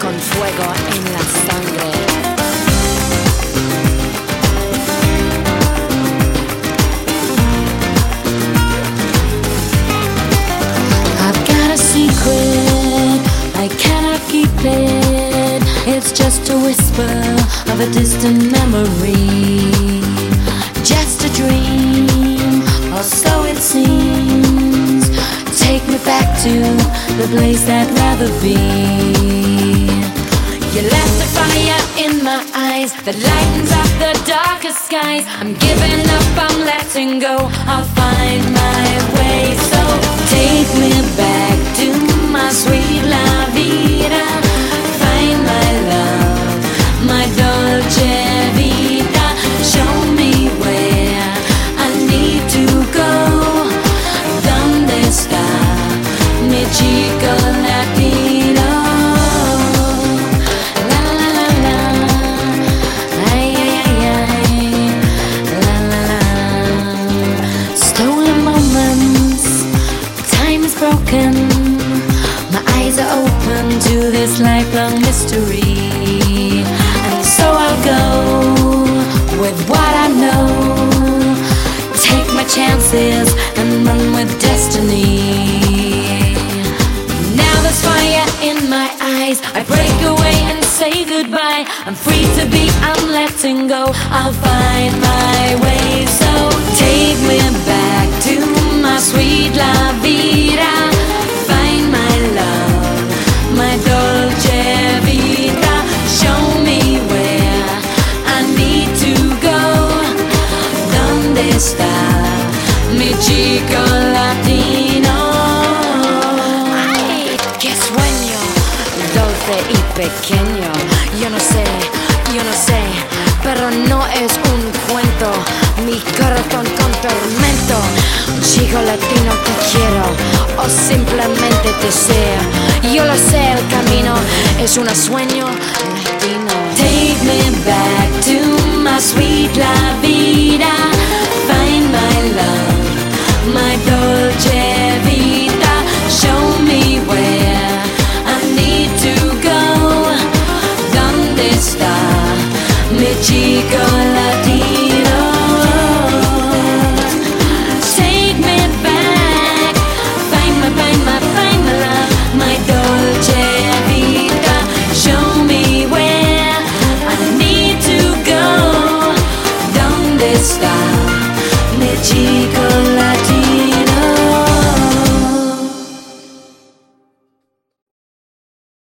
con fuego en la sangre. I've got a secret, I cannot keep it. It's just a whisper of a distant memory, just a dream, or so it seems. Take me back to the place I'd rather be. You left a fire in my eyes that lightens up the darkest skies. I'm giving up, I'm letting go, I'll find my way. So take me back to my sweet la vida. Find my love, my dolce vita. Show me where I need to go. ¿Dónde está mi chico latino? La la la la, ay ay ay ay, la la la. Stolen moments, time is broken. My eyes are open to this lifelong mystery, and so I'll go with what I know. Take my chances and run with destiny. Now there's fire in my eyes, I break away and say goodbye. I'm free to be, I'm letting go, I'll find my way. So take me back to my sweet la vida. Find my love, my dolce vita. Show me where I need to go. ¿Dónde está mi chico latino? Ay, qué sueño dulce y pequeño. Yo no sé, pero no es un cuento. Mi corazón con tormento. Un chico latino que quiero, o simplemente deseo. Yo lo sé, el camino es un sueño